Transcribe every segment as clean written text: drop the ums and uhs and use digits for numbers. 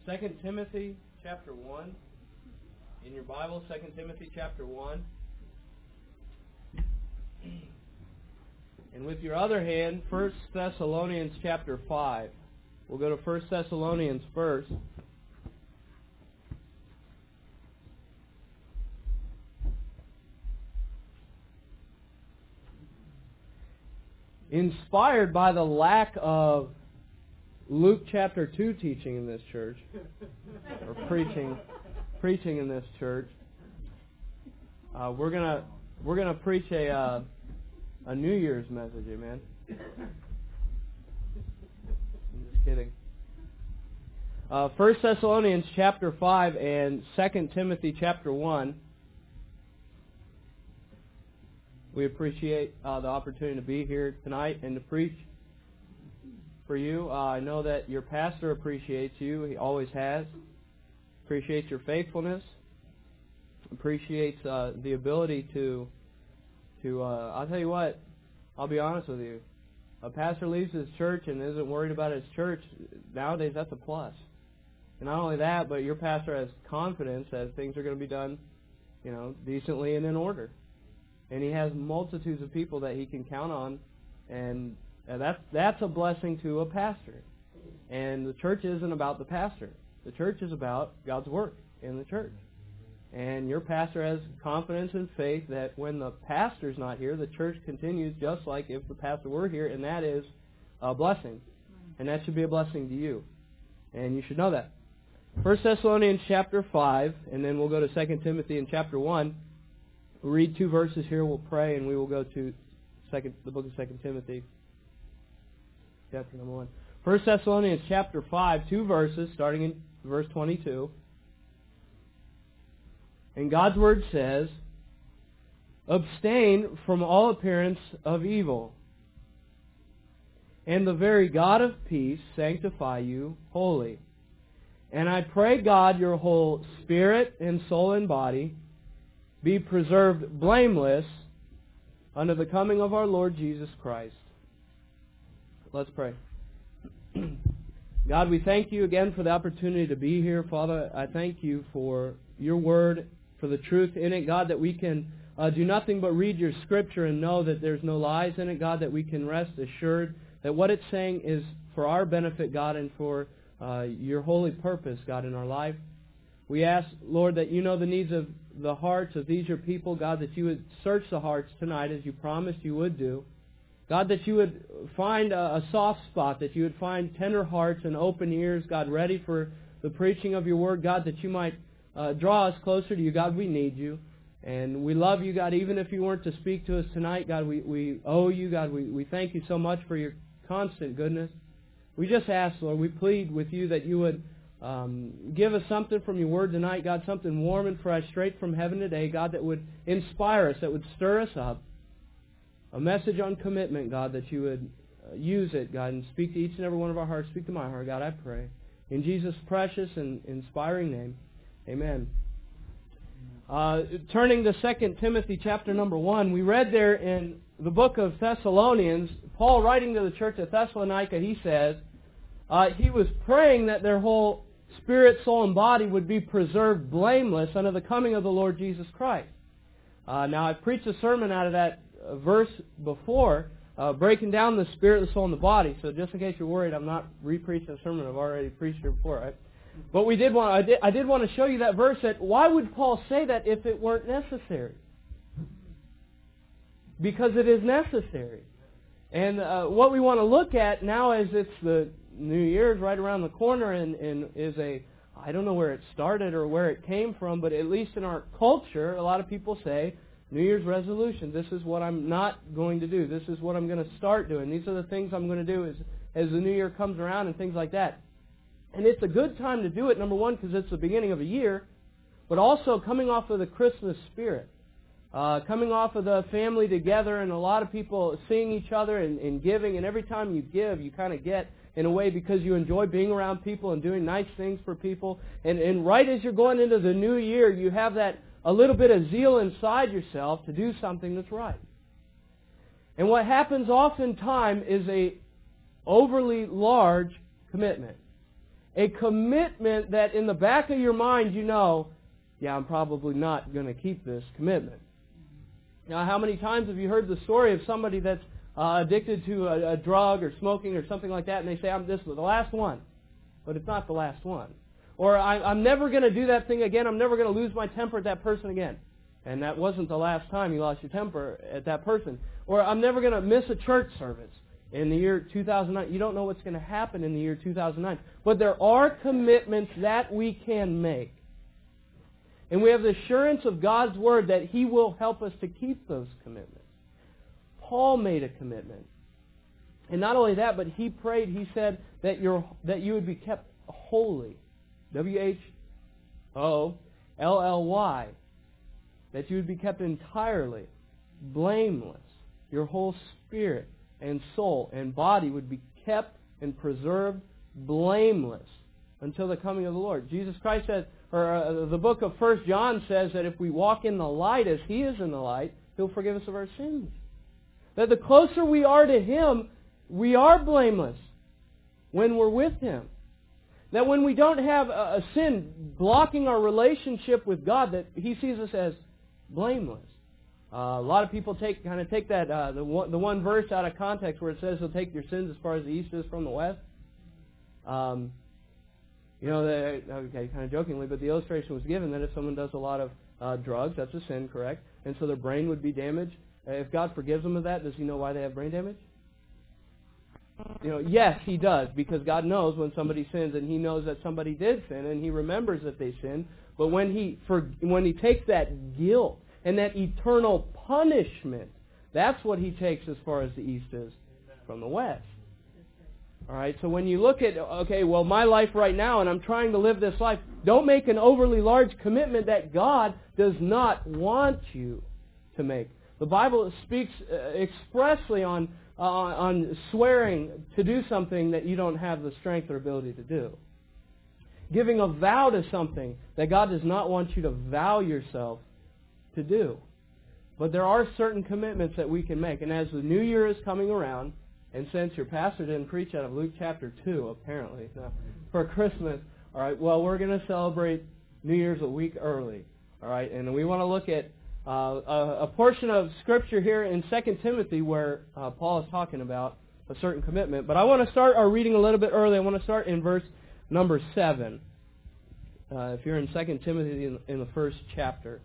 2 Timothy chapter 1. In your Bible, 2 Timothy chapter 1. And with your other hand, 1 Thessalonians chapter 5. We'll go to 1 Thessalonians first. Inspired by the lack of Luke chapter 2 teaching in this church, or preaching in this church, we're gonna preach a New Year's message, amen. I'm just kidding. 1 Thessalonians chapter 5 and 2 Timothy chapter 1. We appreciate the opportunity to be here tonight and to preach for you. I know that your pastor appreciates you. He always has. Appreciates your faithfulness. Appreciates the ability to I'll tell you what, I'll be honest with you. A pastor leaves his church and isn't worried about his church. Nowadays, that's a plus. And not only that, but your pastor has confidence that things are going to be done, decently and in order. And he has multitudes of people that he can count on, and that's a blessing to a pastor. And the church isn't about the pastor. The church is about God's work in the church. And your pastor has confidence and faith that when the pastor's not here, the church continues just like if the pastor were here, and that is a blessing. And that should be a blessing to you. And you should know that. 1 Thessalonians chapter 5, and then we'll go to 2 Timothy in chapter 1. We'll read 2 verses here, we'll pray, and we will go to the book of 2 Timothy, chapter number 1. 1 Thessalonians chapter 5, 2 verses, starting in verse 22. And God's Word says, "Abstain from all appearance of evil, and the very God of peace sanctify you wholly. And I pray God your whole spirit and soul and body be preserved blameless unto the coming of our Lord Jesus Christ." Let's pray. God, we thank you again for the opportunity to be here. Father, I thank you for your word, for the truth in it, God, that we can do nothing but read your scripture and know that there's no lies in it, God, that we can rest assured that what it's saying is for our benefit, God, and for your holy purpose, God, in our life. We ask, Lord, that you know the needs of the hearts of these your people, God, that you would search the hearts tonight as you promised you would do. God, that you would find a soft spot, that you would find tender hearts and open ears, God, ready for the preaching of your word, God, that you might draw us closer to you. God, we need you. And we love you, God, even if you weren't to speak to us tonight, God, we owe you, God. We thank you so much for your constant goodness. We just ask, Lord, we plead with you that you would give us something from your word tonight, God, something warm and fresh, straight from heaven today, God, that would inspire us, that would stir us up. A message on commitment, God, that you would use it, God, and speak to each and every one of our hearts. Speak to my heart, God, I pray. In Jesus' precious and inspiring name, amen. Turning to 2 Timothy chapter number 1, we read there in the book of Thessalonians, Paul writing to the church at Thessalonica, he says, he was praying that their whole spirit, soul, and body would be preserved blameless unto the coming of the Lord Jesus Christ. Now, I preached a sermon out of that verse before, breaking down the spirit, the soul, and the body. So just in case you're worried, I'm not re-preaching a sermon I've already preached here before, right? But I did want to show you that verse. That why would Paul say that if it weren't necessary? Because it is necessary. And what we want to look at now is it's the New Year's right around the corner, and is I don't know where it started or where it came from, but at least in our culture, a lot of people say, New Year's resolution, this is what I'm not going to do. This is what I'm going to start doing. These are the things I'm going to do as the New Year comes around and things like that. And it's a good time to do it, number one, because it's the beginning of a year, but also coming off of the Christmas spirit. Coming off of the family together and a lot of people seeing each other and giving. And every time you give, you kind of get, in a way, because you enjoy being around people and doing nice things for people. And right as you're going into the new year, you have that a little bit of zeal inside yourself to do something that's right. And what happens oftentimes is a overly large commitment. A commitment that in the back of your mind you know, yeah, I'm probably not going to keep this commitment. Now, how many times have you heard the story of somebody that's addicted to a drug or smoking or something like that, and they say, this was the last one. But it's not the last one. Or I'm never going to do that thing again. I'm never going to lose my temper at that person again. And that wasn't the last time you lost your temper at that person. Or I'm never going to miss a church service in the year 2009. You don't know what's going to happen in the year 2009. But there are commitments that we can make. And we have the assurance of God's Word that He will help us to keep those commitments. Paul made a commitment. And not only that, but he prayed, he said that you would be kept holy. W-H-O-L-L-Y. That you would be kept entirely blameless. Your whole spirit and soul and body would be kept and preserved blameless until the coming of the Lord. Jesus Christ said, or the book of 1 John says that if we walk in the light as He is in the light, He'll forgive us of our sins. That the closer we are to Him, we are blameless when we're with Him. That when we don't have a sin blocking our relationship with God, that He sees us as blameless. A lot of people take that the one verse out of context where it says He'll take your sins as far as the east is from the west. Kind of jokingly, but the illustration was given that if someone does a lot of drugs, that's a sin, correct? And so their brain would be damaged. If God forgives them of that, does He know why they have brain damage? Yes, He does, because God knows when somebody sins, and He knows that somebody did sin, and He remembers that they sinned. But when He takes that guilt and that eternal punishment, that's what He takes as far as the east is from the west. All right, so when you look at, my life right now, and I'm trying to live this life, don't make an overly large commitment that God does not want you to make. The Bible speaks expressly on swearing to do something that you don't have the strength or ability to do. Giving a vow to something that God does not want you to vow yourself to do. But there are certain commitments that we can make. And as the new year is coming around, and since your pastor didn't preach out of Luke chapter 2, apparently, for Christmas, all right, well, we're going to celebrate New Year's a week early. All right, and we want to look at a portion of Scripture here in 2 Timothy where Paul is talking about a certain commitment. But I want to start our reading a little bit early. I want to start in verse number 7. If you're in 2 Timothy in the first chapter.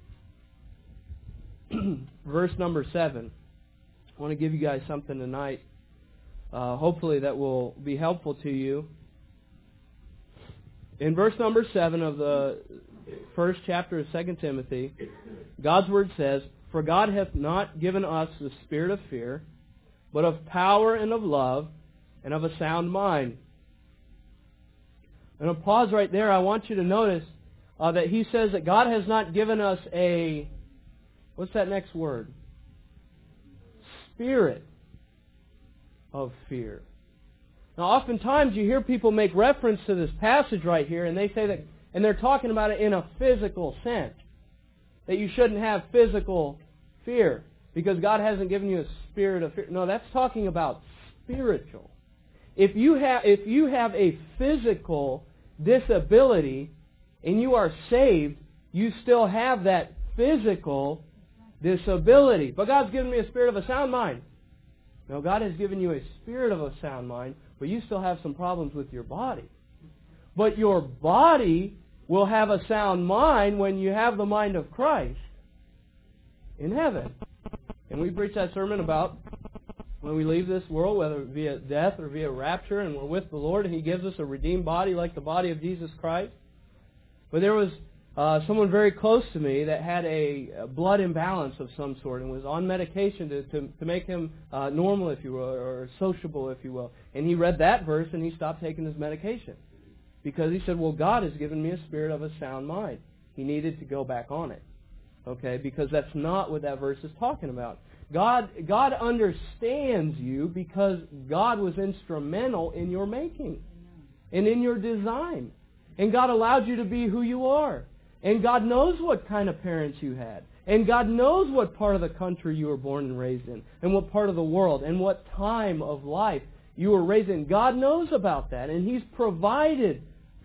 Verse number 7. I want to give you guys something tonight, hopefully that will be helpful to you. In verse number 7 of the first chapter of 2 Timothy, God's Word says, "For God hath not given us the spirit of fear, but of power and of love and of a sound mind." And I'll pause right there. I want you to notice that he says that God has not given us a, what's that next word? Spirit of fear. Now, oftentimes you hear people make reference to this passage right here, and they say that, and they're talking about it in a physical sense, that you shouldn't have physical fear because God hasn't given you a spirit of fear. No, that's talking about spiritual. If you have a physical disability and you are saved, you still have that physical disability. But God's given me a spirit of a sound mind. No, God has given you a spirit of a sound mind, but you still have some problems with your body. But your body will have a sound mind when you have the mind of Christ in heaven. And we preach that sermon about when we leave this world, whether via death or via rapture, and we're with the Lord, and He gives us a redeemed body like the body of Jesus Christ. But there was someone very close to me that had a blood imbalance of some sort and was on medication to make him normal, if you will, or sociable, if you will. And he read that verse and he stopped taking his medication because he said, well, God has given me a spirit of a sound mind. He needed to go back on it, okay, because that's not what that verse is talking about. God understands you because God was instrumental in your making and in your design. And God allowed you to be who you are. And God knows what kind of parents you had. And God knows what part of the country you were born and raised in. And what part of the world. And what time of life you were raised in. God knows about that. And He's provided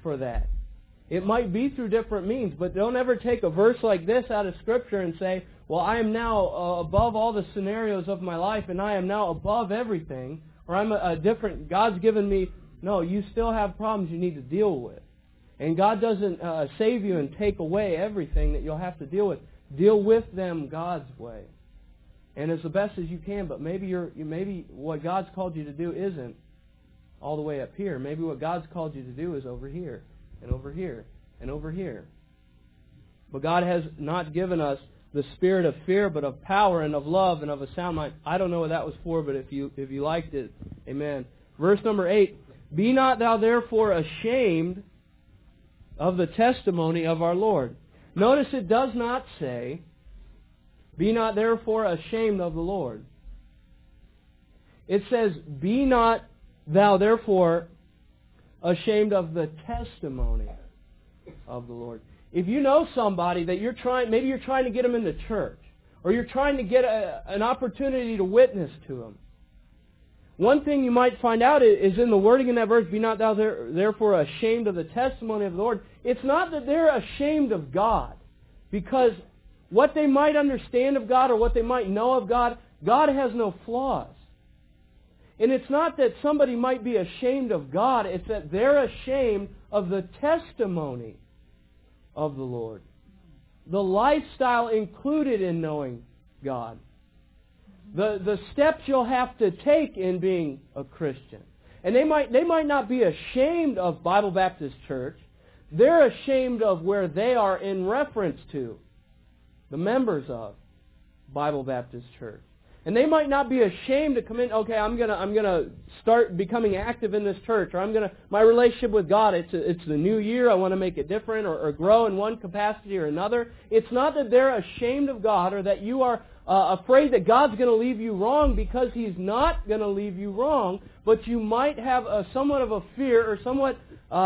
for that. It might be through different means, but don't ever take a verse like this out of Scripture and say, well, I am now above all the scenarios of my life, and I am now above everything, or I'm a different, God's given me. No, you still have problems you need to deal with. And God doesn't save you and take away everything that you'll have to deal with. Deal with them God's way. And as the best as you can, but maybe what God's called you to do isn't all the way up here. Maybe what God's called you to do is over here, and over here, and over here. But God has not given us the spirit of fear, but of power and of love and of a sound mind. I don't know what that was for, but if you liked it, amen. Verse number 8, be not thou therefore ashamed of the testimony of our Lord. Notice it does not say, be not therefore ashamed of the Lord. It says, be not thou therefore ashamed of the testimony of the Lord. If you know somebody that maybe you're trying to get them into church, or you're trying to get an opportunity to witness to them, one thing you might find out is in the wording in that verse, be not thou therefore ashamed of the testimony of the Lord. It's not that they're ashamed of God, because what they might understand of God or what they might know of God, God has no flaws. And it's not that somebody might be ashamed of God, it's that they're ashamed of the testimony of the Lord. The lifestyle included in knowing God. The steps you'll have to take in being a Christian. And they might not be ashamed of Bible Baptist Church. They're ashamed of where they are in reference to the members of Bible Baptist Church. And they might not be ashamed to come in, okay, I'm gonna start becoming active in this church, or my relationship with God, it's the new year, I want to make it different, or grow in one capacity or another. It's not that they're ashamed of God, or that you are afraid that God's going to leave you wrong, because He's not going to leave you wrong, but you might have somewhat of a fear, or somewhat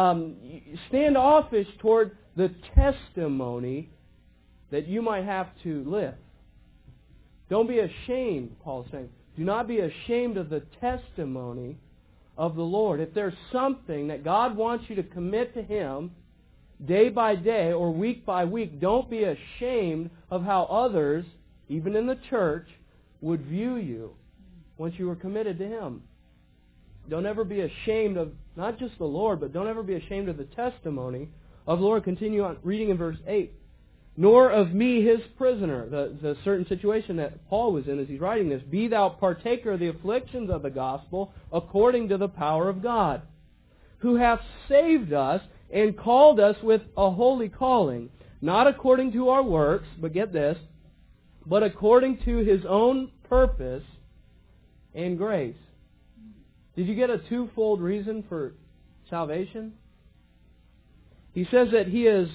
standoffish toward the testimony that you might have to live. Don't be ashamed, Paul's saying. Do not be ashamed of the testimony of the Lord. If there's something that God wants you to commit to Him day by day or week by week, don't be ashamed of how others, even in the church, would view you once you were committed to Him. Don't ever be ashamed of not just the Lord, but don't ever be ashamed of the testimony of the Lord. Continue on reading in verse 8. Nor of me his prisoner, the certain situation that Paul was in as he's writing this. Be thou partaker of the afflictions of the gospel according to the power of God, who hath saved us and called us with a holy calling, not according to our works, but get this, but according to His own purpose and grace. Did you get a twofold reason for salvation? He says that He is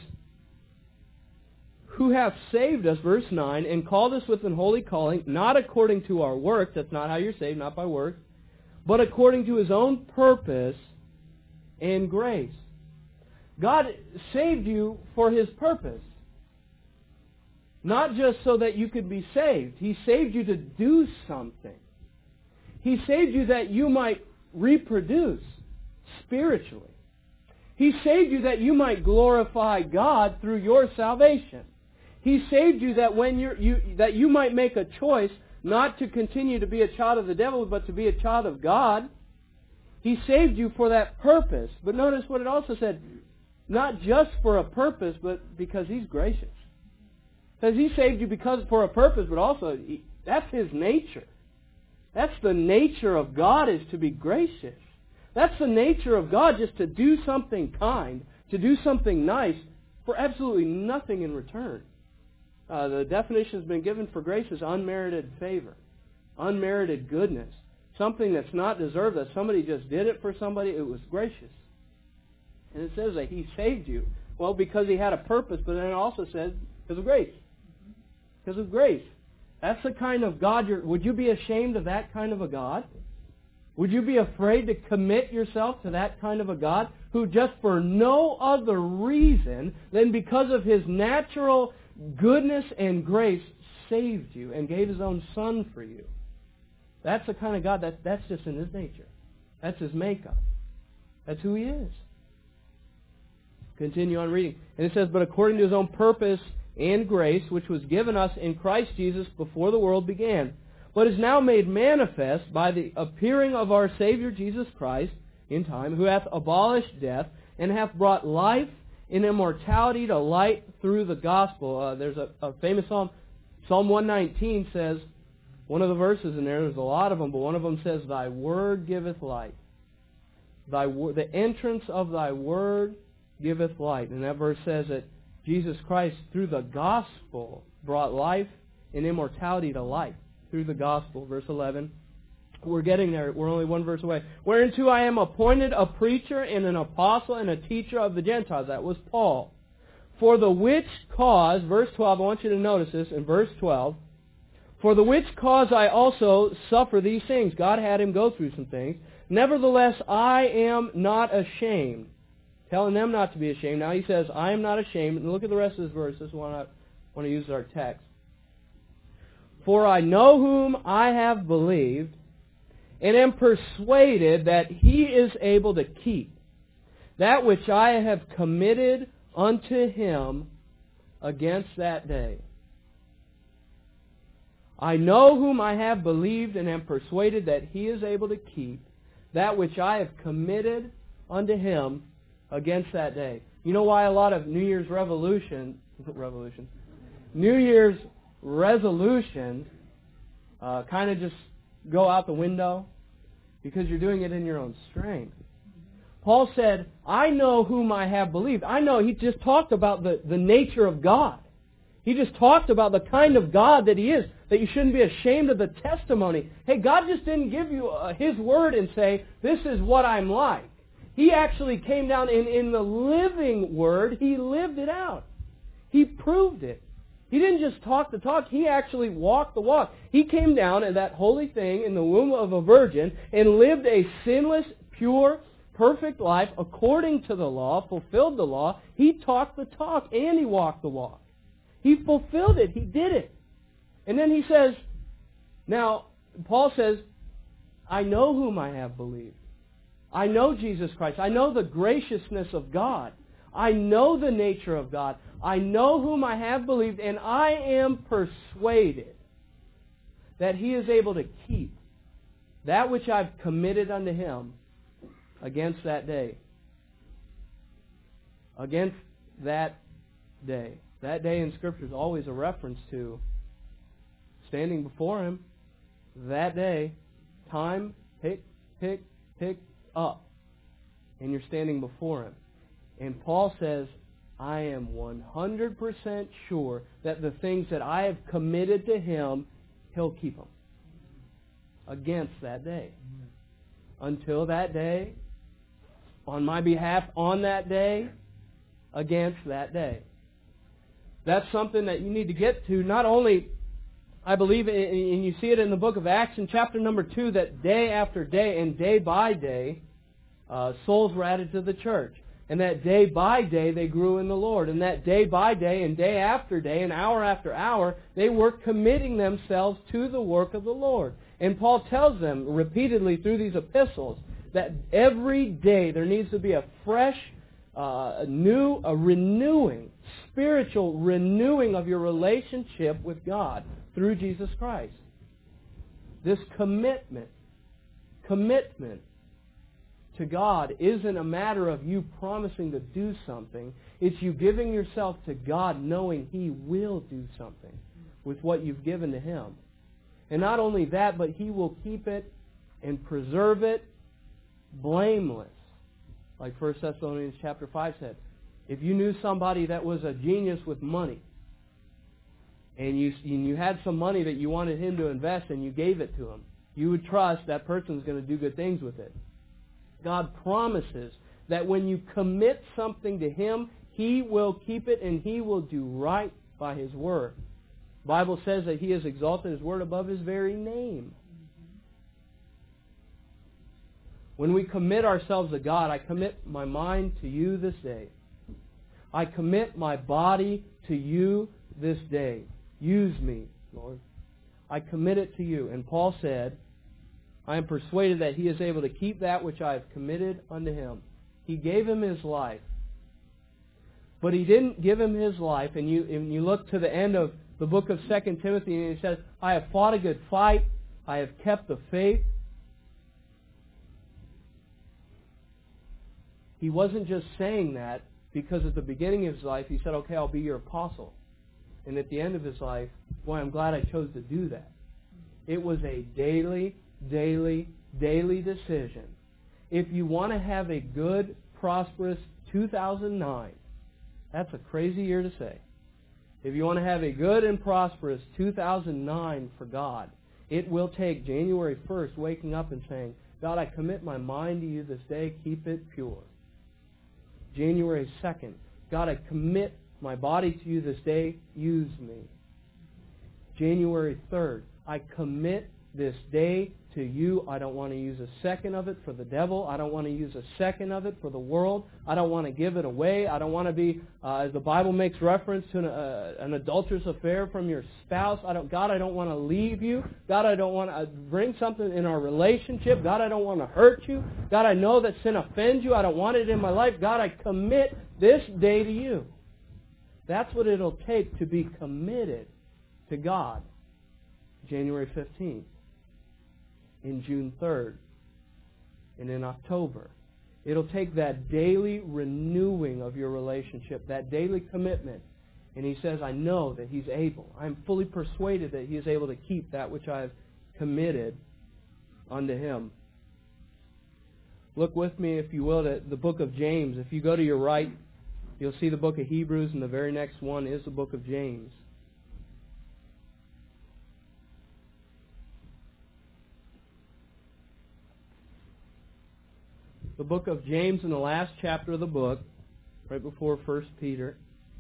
who hath saved us, verse 9, and called us with an holy calling, not according to our works, that's not how you're saved, not by works, but according to His own purpose and grace. God saved you for His purpose. Not just so that you could be saved. He saved you to do something. He saved you that you might reproduce spiritually. He saved you that you might glorify God through your salvation. He saved you that that you might make a choice not to continue to be a child of the devil, but to be a child of God. He saved you for that purpose. But notice what it also said, not just for a purpose, but because He's gracious. It says He saved you for a purpose, but also that's His nature. That's the nature of God, is to be gracious. That's the nature of God, just to do something kind, to do something nice for absolutely nothing in return. The definition has been given for grace as unmerited favor, unmerited goodness, something that's not deserved, that somebody just did it for somebody. It was gracious. And it says that He saved you. Well, because He had a purpose, but then it also says because of grace. Because of grace. That's the kind of God would you be ashamed of that kind of a God? Would you be afraid to commit yourself to that kind of a God who just for no other reason than because of His natural goodness and grace saved you and gave His own Son for you? That's the kind of God that's just in His nature. That's His makeup. That's who He is. Continue on reading. And it says, but according to His own purpose and grace, which was given us in Christ Jesus before the world began, but is now made manifest by the appearing of our Savior Jesus Christ in time, who hath abolished death, and hath brought life and immortality to light through the gospel. There's a famous psalm. Psalm 119 says, one of the verses in there's a lot of them, but one of them says, Thy word giveth light. The entrance of Thy word giveth light. And that verse says that Jesus Christ, through the gospel, brought life and immortality to light. Through the gospel. Verse 11. We're getting there. We're only one verse away. Whereunto I am appointed a preacher and an apostle and a teacher of the Gentiles. That was Paul. For the which cause, verse 12, I want you to notice this in verse 12. For the which cause I also suffer these things. God had him go through some things. Nevertheless, I am not ashamed. Telling them not to be ashamed. Now he says, I am not ashamed. And look at the rest of this verse. This is what I want to use as our text. For I know whom I have believed, and am persuaded that He is able to keep that which I have committed unto Him against that day. I know whom I have believed, and am persuaded that He is able to keep that which I have committed unto Him against that day. You know why a lot of New Year's resolutions kind of just go out the window? Because you're doing it in your own strength. Paul said, I know whom I have believed. I know, he just talked about the nature of God. He just talked about the kind of God that He is, that you shouldn't be ashamed of the testimony. Hey, God just didn't give you His word and say, this is what I'm like. He actually came down in the living word. He lived it out. He proved it. He didn't just talk the talk. He actually walked the walk. He came down in that holy thing in the womb of a virgin and lived a sinless, pure, perfect life according to the law, fulfilled the law. He talked the talk and He walked the walk. He fulfilled it. He did it. And then he says, now, Paul says, I know whom I have believed. I know Jesus Christ. I know the graciousness of God. I know the nature of God. I know whom I have believed, and I am persuaded that He is able to keep that which I've committed unto Him against that day. Against that day. That day in Scripture is always a reference to standing before Him. That day, time, pick up. And you're standing before Him. And Paul says, I am 100% sure that the things that I have committed to Him, He'll keep them. Against that day. Until that day, on my behalf, on that day, against that day. That's something that you need to get to. Not only, I believe, and you see it in the book of Acts in chapter number 2, that day after day and day by day, souls were added to the church. And that day by day they grew in the Lord. And that day by day and day after day and hour after hour, they were committing themselves to the work of the Lord. And Paul tells them repeatedly through these epistles that every day there needs to be a fresh, renewing, spiritual renewing of your relationship with God through Jesus Christ. This commitment to God isn't a matter of you promising to do something. It's you giving yourself to God knowing He will do something with what you've given to Him. And not only that, but He will keep it and preserve it blameless. Like 1 Thessalonians chapter 5 said. If you knew somebody that was a genius with money, and you had some money that you wanted him to invest and you gave it to him, you would trust that person's going to do good things with it. God promises that when you commit something to Him, He will keep it and He will do right by His word. The Bible says that He has exalted His word above His very name. When we commit ourselves to God, I commit my mind to You this day. I commit my body to You this day. Use me, Lord. I commit it to You. And Paul said, I am persuaded that He is able to keep that which I have committed unto Him. He gave Him His life. But He didn't give him his life. And you look to the end of the book of 2 Timothy, and he says, I have fought a good fight. I have kept the faith. He wasn't just saying that because at the beginning of his life he said, okay, I'll be your apostle. And at the end of his life, boy, I'm glad I chose to do that. It was a daily decision. If you want to have a good, prosperous 2009, that's a crazy year to say. If you want to have a good and prosperous 2009 for God, it will take January 1st waking up and saying, God, I commit my mind to you this day, keep it pure. January 2nd, God, I commit my body to you this day, use me. January 3rd, I commit this day to you. I don't want to use a second of it for the devil. I don't want to use a second of it for the world. I don't want to give it away. I don't want to be, as the Bible makes reference to an adulterous affair from your spouse. God, I don't want to leave you. God, I don't want to bring something in our relationship. God, I don't want to hurt you. God, I know that sin offends you. I don't want it in my life. God, I commit this day to you. That's what it'll take to be committed to God. January 15th. In June 3rd, and in October. It'll take that daily renewing of your relationship, that daily commitment. And he says, I know that He's able. I'm fully persuaded that He is able to keep that which I have committed unto Him. Look with me, if you will, at the book of James. If you go to your right, you'll see the book of Hebrews, and the very next one is the book of James. The book of James in the last chapter of the book, right before 1 Peter.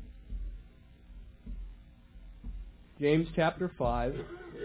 James chapter 5.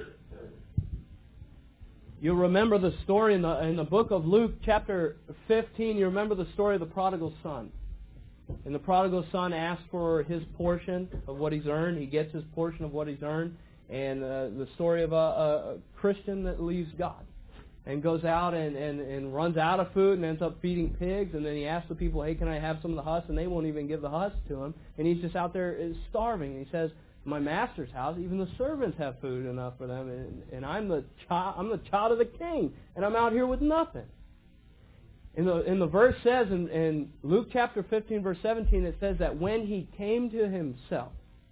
You'll remember the story in the book of Luke chapter 15. You remember the story of the prodigal son. And the prodigal son asks for his portion of what he's earned. He gets his portion of what he's earned. And the story of a Christian that leaves God and goes out and runs out of food and ends up feeding pigs. And then he asks the people, hey, can I have some of the husks? And they won't even give the husks to him. And he's just out there starving. And he says, my master's house, even the servants have food enough for them. And I'm the child of the king. And I'm out here with nothing. And the verse says in Luke chapter 15, verse 17, it says that when he came to himself,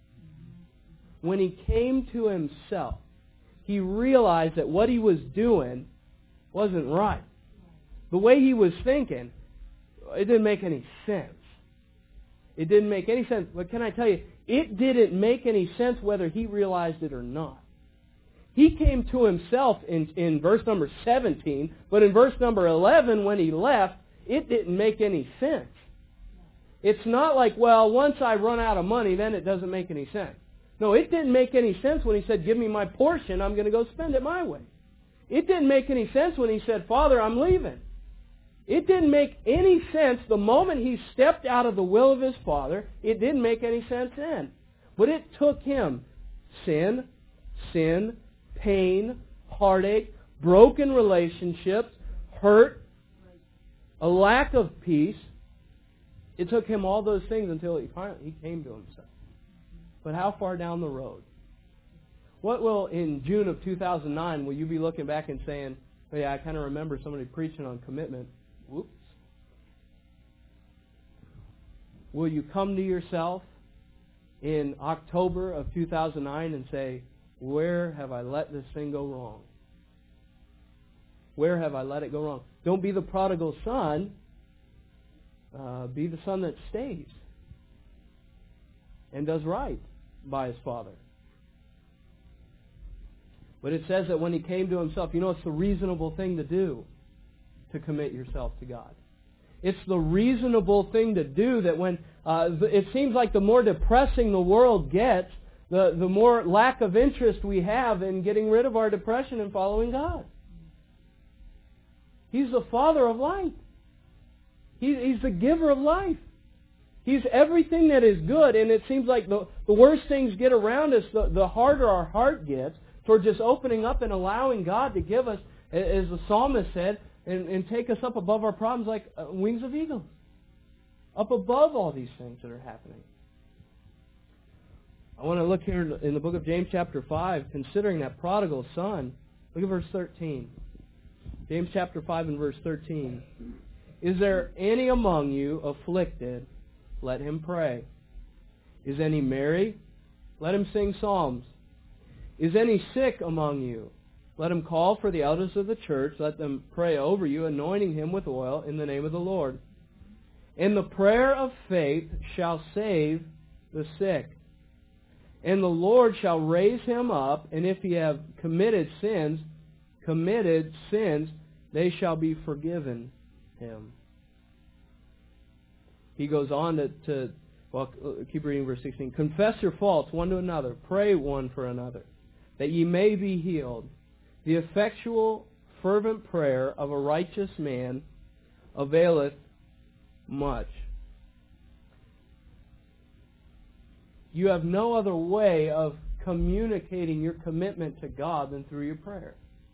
he realized that what he was doing wasn't right. The way he was thinking, it didn't make any sense. It didn't make any sense. But can I tell you, it didn't make any sense whether he realized it or not. He came to himself in verse number 17, but in verse number 11, when he left, it didn't make any sense. It's not like, well, once I run out of money, then it doesn't make any sense. No, it didn't make any sense when he said, give me my portion, I'm going to go spend it my way. It didn't make any sense when he said, Father, I'm leaving. It didn't make any sense the moment he stepped out of the will of his Father. It didn't make any sense then. But it took him sin, pain, heartache, broken relationships, hurt, a lack of peace. It took him all those things until he came to himself. But how far down the road? What will, in June of 2009, will you be looking back and saying, oh yeah, I kind of remember somebody preaching on commitment. Whoops. Will you come to yourself in October of 2009 and say, where have I let this thing go wrong? Where have I let it go wrong? Don't be the prodigal son. Be the son that stays and does right by his father. But it says that when he came to himself, it's the reasonable thing to do to commit yourself to God. It's the reasonable thing to do that when it seems like the more depressing the world gets, the more lack of interest we have in getting rid of our depression and following God. He's the Father of light. He's the giver of life. He's everything that is good, and it seems like the worse things get around us, the harder our heart gets for just opening up and allowing God to give us, as the psalmist said, and take us up above our problems like wings of eagles. Up above all these things that are happening. I want to look here in the book of James chapter 5, considering that prodigal son. Look at verse 13. James chapter 5 and verse 13. Is there any among you afflicted? Let him pray. Is any merry? Let him sing psalms. Is any sick among you? Let him call for the elders of the church. Let them pray over you, anointing him with oil in the name of the Lord. And the prayer of faith shall save the sick. And the Lord shall raise him up, and if he have committed sins, they shall be forgiven him. He goes on to keep reading verse 16. Confess your faults one to another. Pray one for another, that ye may be healed. The effectual, fervent prayer of a righteous man availeth much. You have no other way of communicating your commitment to God than through your prayer.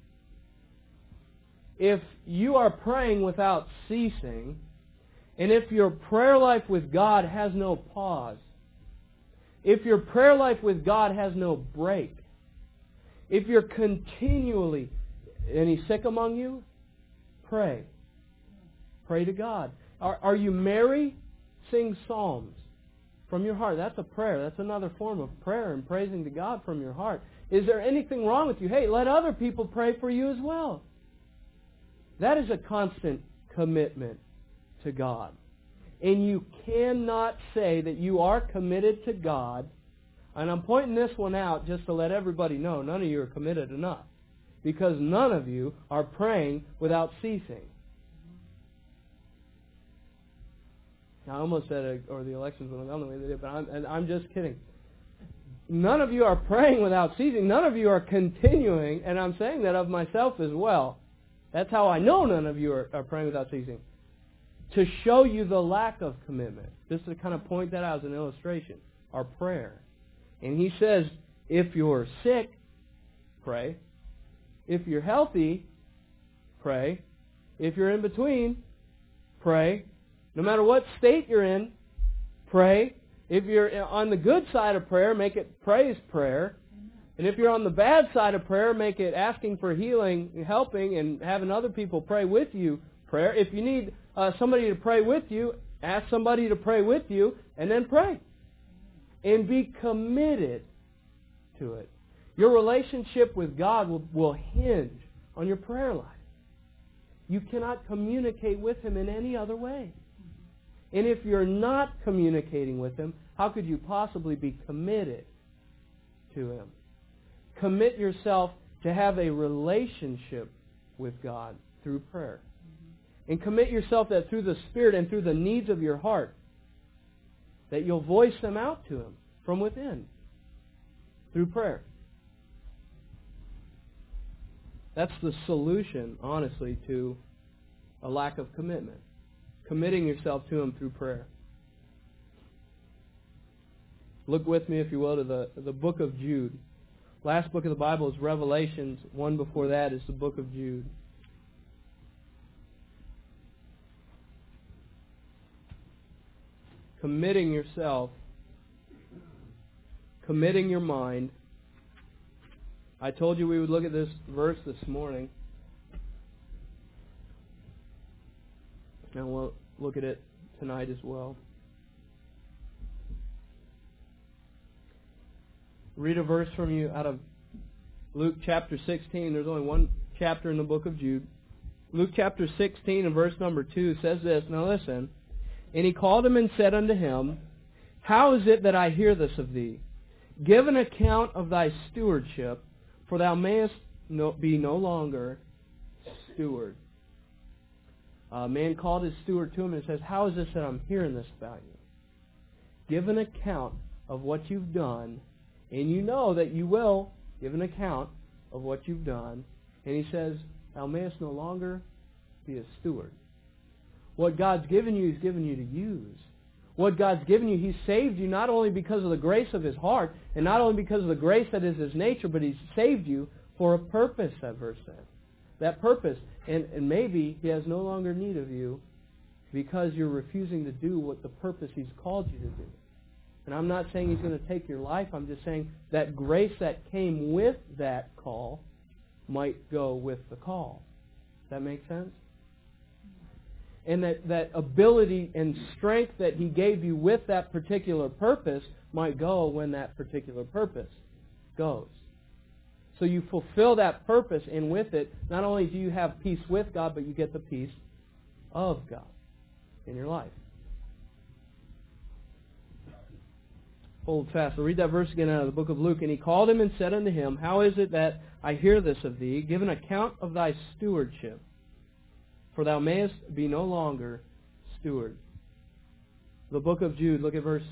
If you are praying without ceasing, and if your prayer life with God has no pause, if your prayer life with God has no break, if you're continually, any sick among you? Pray. Pray to God. Are you merry? Sing psalms from your heart. That's a prayer. That's another form of prayer and praising to God from your heart. Is there anything wrong with you? Hey, let other people pray for you as well. That is a constant commitment to God. And you cannot say that you are committed to God. And I'm pointing this one out just to let everybody know none of you are committed enough. Because none of you are praying without ceasing. Now, I almost said, or the elections went on the way they did, but I'm just kidding. None of you are praying without ceasing. None of you are continuing, and I'm saying that of myself as well. That's how I know none of you are praying without ceasing. To show you the lack of commitment. Just to kind of point that out as an illustration. Our prayer. And he says, if you're sick, pray. If you're healthy, pray. If you're in between, pray. No matter what state you're in, pray. If you're on the good side of prayer, make it praise prayer. And if you're on the bad side of prayer, make it asking for healing, helping, and having other people pray with you prayer. If you need somebody to pray with you, ask somebody to pray with you, and then pray. And be committed to it. Your relationship with God will hinge on your prayer life. You cannot communicate with Him in any other way. And if you're not communicating with Him, how could you possibly be committed to Him? Commit yourself to have a relationship with God through prayer. And commit yourself that through the Spirit and through the needs of your heart, that you'll voice them out to Him from within through prayer. That's the solution, honestly, to a lack of commitment. Committing yourself to Him through prayer. Look with me, if you will, to the book of Jude. Last book of the Bible is Revelations. One before that is the book of Jude. Committing yourself, committing your mind. I told you we would look at this verse this morning. And we'll look at it tonight as well. Read a verse from you out of Luke chapter 16. There's only one chapter in the book of Jude. Luke chapter 16 and verse number 2 says this. Now listen. And he called him and said unto him, How is it that I hear this of thee? Give an account of thy stewardship, for thou mayest be no longer steward. A man called his steward to him and says, How is this that I'm hearing this about you? Give an account of what you've done, and you know that you will give an account of what you've done. And he says, Thou mayest no longer be a steward. What God's given you, He's given you to use. What God's given you, He saved you not only because of the grace of His heart, and not only because of the grace that is His nature, but He's saved you for a purpose, that verse says. That purpose. And maybe He has no longer need of you because you're refusing to do what the purpose He's called you to do. And I'm not saying He's going to take your life. I'm just saying that grace that came with that call might go with the call. Does that make sense? And that ability and strength that He gave you with that particular purpose might go when that particular purpose goes. So you fulfill that purpose, and with it, not only do you have peace with God, but you get the peace of God in your life. Hold fast. I'll read that verse again out of the book of Luke. And he called him and said unto him, How is it that I hear this of thee? Give an account of thy stewardship, for thou mayest be no longer steward. The book of Jude, look at verse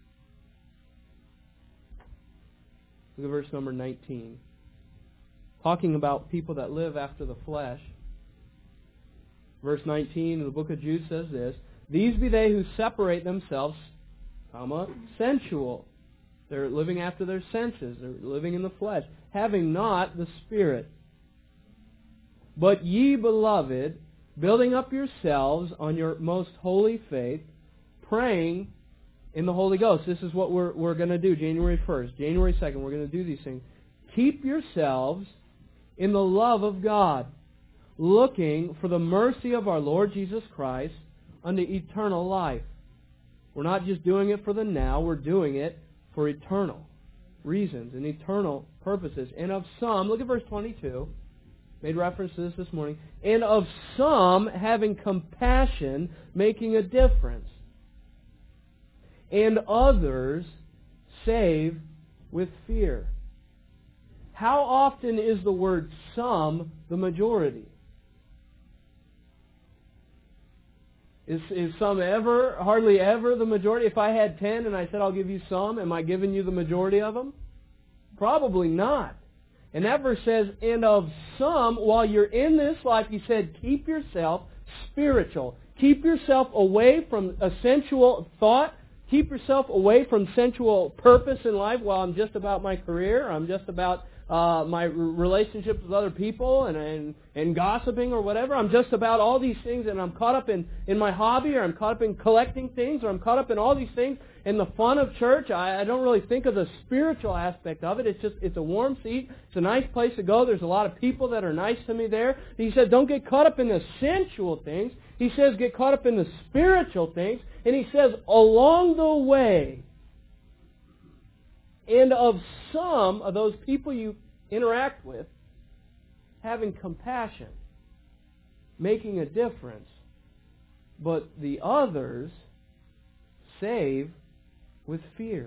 number 19. Talking about people that live after the flesh. Verse 19 of the book of Jude says this, These be they who separate themselves, sensual. They're living after their senses. They're living in the flesh, having not the Spirit. But ye, beloved, building up yourselves on your most holy faith, praying in the Holy Ghost. This is what we're going to do January 1st. January 2nd, we're going to do these things. Keep yourselves in the love of God, looking for the mercy of our Lord Jesus Christ unto eternal life. We're not just doing it for the now, we're doing it for eternal reasons and eternal purposes. And of some, look at verse 22, made reference to this morning, and of some having compassion, making a difference, and others save with fear. How often is the word some the majority? Is some ever, hardly ever the majority? If I had 10 and I said I'll give you some, am I giving you the majority of them? Probably not. And that verse says, and of some, while you're in this life, He said, keep yourself spiritual. Keep yourself away from a sensual thought. Keep yourself away from sensual purpose in life. Well, I'm just about my career. I'm just about my relationships with other people and gossiping or whatever. I'm just about all these things, and I'm caught up in my hobby, or I'm caught up in collecting things, or I'm caught up in all these things. And the fun of church, I don't really think of the spiritual aspect of it. It's a warm seat. It's a nice place to go. There's a lot of people that are nice to me there. He said, don't get caught up in the sensual things. He says, get caught up in the spiritual things. And he says, along the way, and of some of those people you interact with, having compassion, making a difference, but the others save with fear.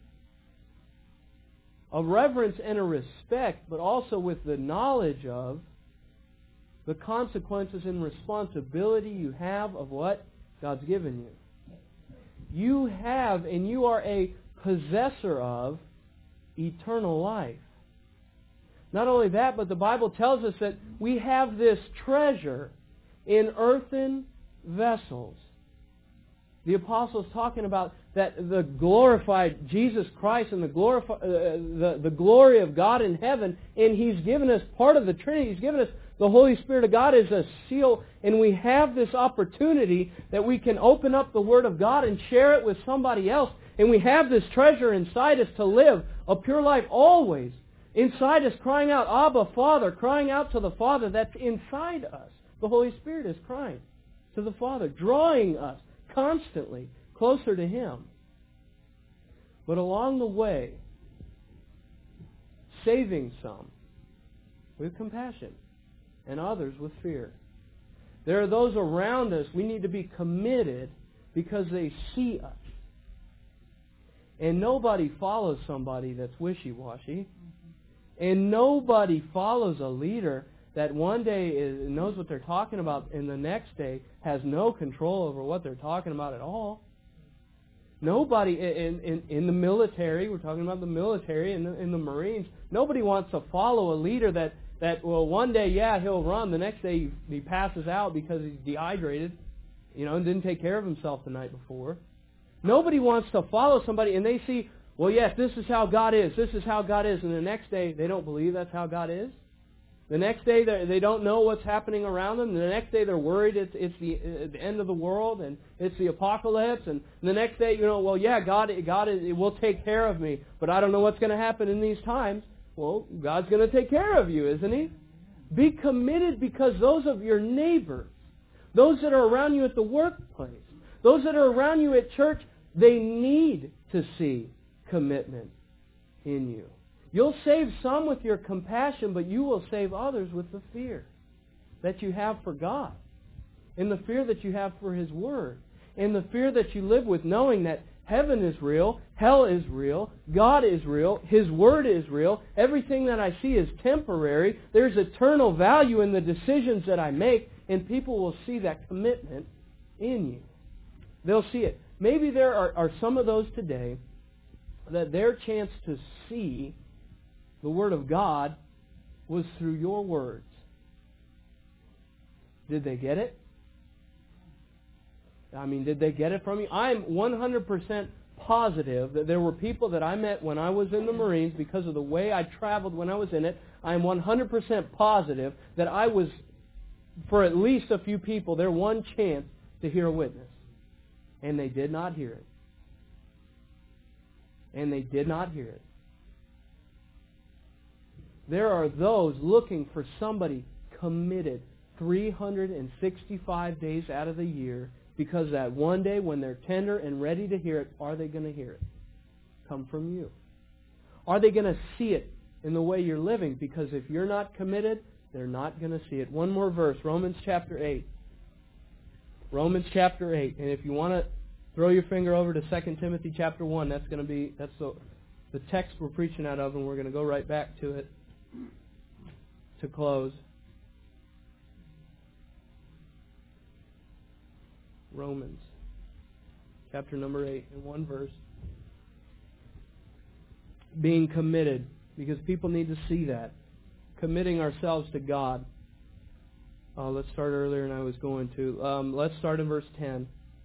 A reverence and a respect, but also with the knowledge of the consequences and responsibility you have of what God's given you. You have, and you are a possessor of, eternal life. Not only that, but the Bible tells us that we have this treasure in earthen vessels. The apostles talking about that the glorified Jesus Christ and the glory of God in heaven, and He's given us part of the Trinity. He's given us the Holy Spirit of God as a seal, and we have this opportunity that we can open up the Word of God and share it with somebody else. And we have this treasure inside us to live a pure life always. Inside us, crying out, Abba, Father, crying out to the Father that's inside us. The Holy Spirit is crying to the Father, drawing us constantly closer to Him. But along the way, saving some with compassion and others with fear. There are those around us we need to be committed because they see us. And nobody follows somebody that's wishy-washy. And nobody follows a leader that one day knows what they're talking about and the next day has no control over what they're talking about at all. Nobody in the military, we're talking about the military and in the Marines, nobody wants to follow a leader that well, one day, yeah, he'll run. The next day he passes out because he's dehydrated, and didn't take care of himself the night before. Nobody wants to follow somebody and they see, well, yes, this is how God is. This is how God is. And the next day, they don't believe that's how God is. The next day they don't know what's happening around them. The next day they're worried it's the end of the world and it's the apocalypse. And the next day, well, yeah, God will take care of me, but I don't know what's going to happen in these times. Well, God's going to take care of you, isn't He? Be committed, because those of your neighbors, those that are around you at the workplace, those that are around you at church, they need to see commitment in you. You'll save some with your compassion, but you will save others with the fear that you have for God, and the fear that you have for His Word, and the fear that you live with, knowing that heaven is real, hell is real, God is real, His Word is real, everything that I see is temporary, there's eternal value in the decisions that I make, and people will see that commitment in you. They'll see it. Maybe there are some of those today that their chance to see the Word of God was through your words. Did they get it? Did they get it from you? I'm 100% positive that there were people that I met when I was in the Marines, because of the way I traveled when I was in it. I'm 100% positive that I was, for at least a few people, their one chance to hear a witness. And they did not hear it. And they did not hear it. There are those looking for somebody committed 365 days out of the year, because that one day when they're tender and ready to hear it, are they going to hear it? Come from you. Are they going to see it in the way you're living? Because if you're not committed, they're not going to see it. One more verse, Romans chapter 8. Romans chapter 8. And if you want to throw your finger over to 2 Timothy chapter 1, that's the text we're preaching out of, and we're going to go right back to it to close. Romans chapter number 8, in one verse. Being committed, because people need to see that. Committing ourselves to God. Let's start earlier than I was going to. Let's start in verse 10.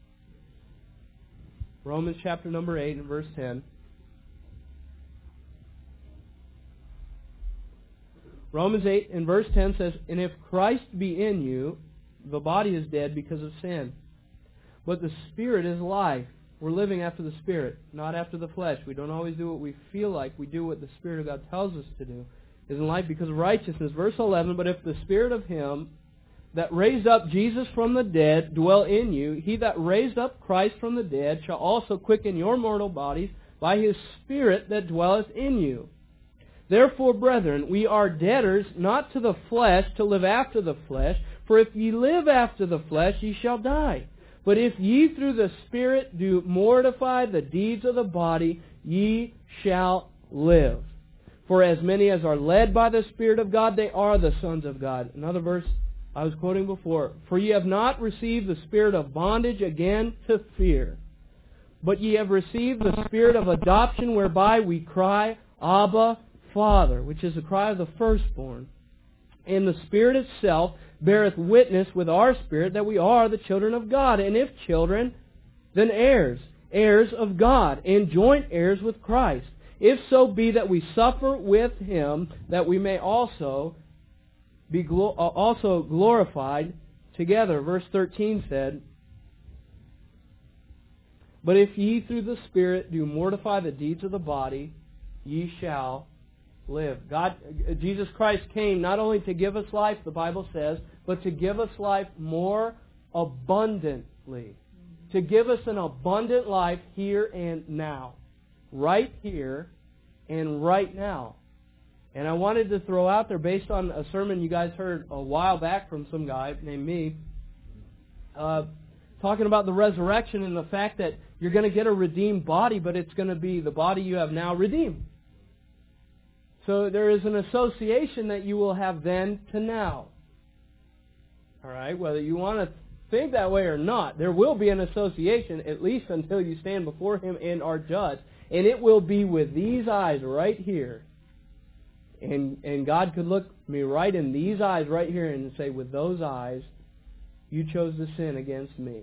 Romans chapter number 8 and verse 10. Romans 8 and verse 10 says, "And if Christ be in you, the body is dead because of sin. But the Spirit is life." We're living after the Spirit, not after the flesh. We don't always do what we feel like. We do what the Spirit of God tells us to do. Is in life because of righteousness. Verse 11, "But if the Spirit of Him that raised up Jesus from the dead dwell in you, He that raised up Christ from the dead shall also quicken your mortal bodies by His Spirit that dwelleth in you. Therefore, brethren, we are debtors not to the flesh to live after the flesh. For if ye live after the flesh, ye shall die. But if ye through the Spirit do mortify the deeds of the body, ye shall live. For as many as are led by the Spirit of God, they are the sons of God." Another verse I was quoting before. "For ye have not received the spirit of bondage again to fear, but ye have received the Spirit of adoption, whereby we cry, Abba, Father," which is the cry of the firstborn. "And the Spirit itself beareth witness with our spirit that we are the children of God. And if children, then heirs, heirs of God, and joint heirs with Christ. If so be that we suffer with Him, that we may also be glorified together." Verse 13 said, "But if ye through the Spirit do mortify the deeds of the body, ye shall live." Jesus Christ came not only to give us life, the Bible says, but to give us life more abundantly. To give us an abundant life here and now. Right here and right now. And I wanted to throw out there, based on a sermon you guys heard a while back from some guy named me, talking about the resurrection and the fact that you're going to get a redeemed body, but it's going to be the body you have now redeemed. So there is an association that you will have then to now. All right, whether you want to think that way or not, there will be an association, at least until you stand before Him and are judged. And it will be with these eyes right here. And God could look me right in these eyes right here and say, with those eyes, you chose to sin against me.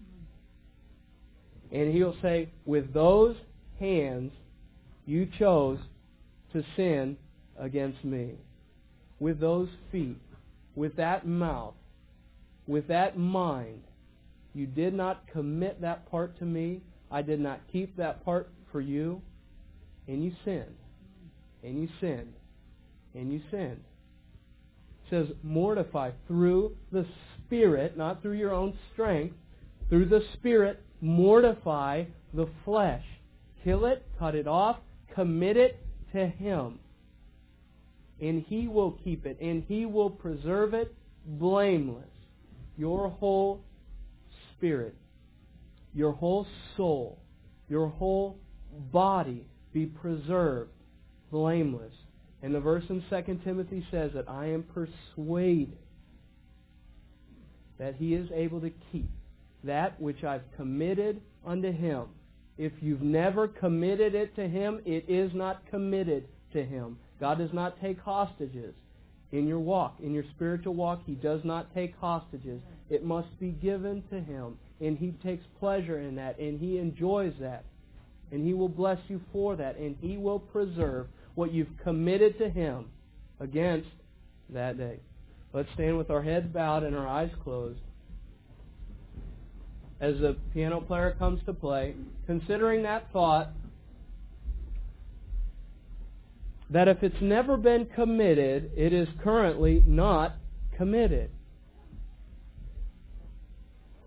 And He'll say, with those hands, you chose to sin against me. with those feet, with that mouth, with that mind, you did not commit that part to me. I did not keep that part for you. And you sinned. And you sinned. And you sinned. It says mortify through the Spirit, not through your own strength. Through the Spirit, mortify the flesh. Kill it, cut it off, commit it to Him. And He will keep it, and He will preserve it blameless. Your whole spirit, your whole soul, your whole body be preserved blameless. And the verse in 2 Timothy says that I am persuaded that He is able to keep that which I've committed unto Him. If you've never committed it to Him, it is not committed to Him. God does not take hostages in your walk. In your spiritual walk, He does not take hostages. It must be given to Him. And He takes pleasure in that. And He enjoys that. And He will bless you for that. And He will preserve what you've committed to Him against that day. Let's stand with our heads bowed and our eyes closed. As the piano player comes to play, considering that thought, that if it's never been committed, it is currently not committed.